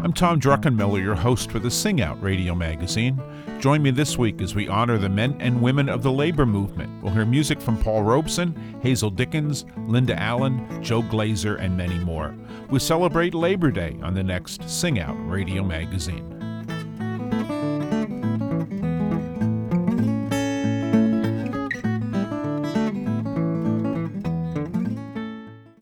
I'm Tom Druckenmiller, your host for the Sing Out radio magazine. Join me this week as we honor the men and women of the labor movement. We'll hear music from Paul Robeson, Hazel Dickens, Linda Allen, Joe Glazer, and many more. We celebrate Labor Day on the next Sing Out radio magazine.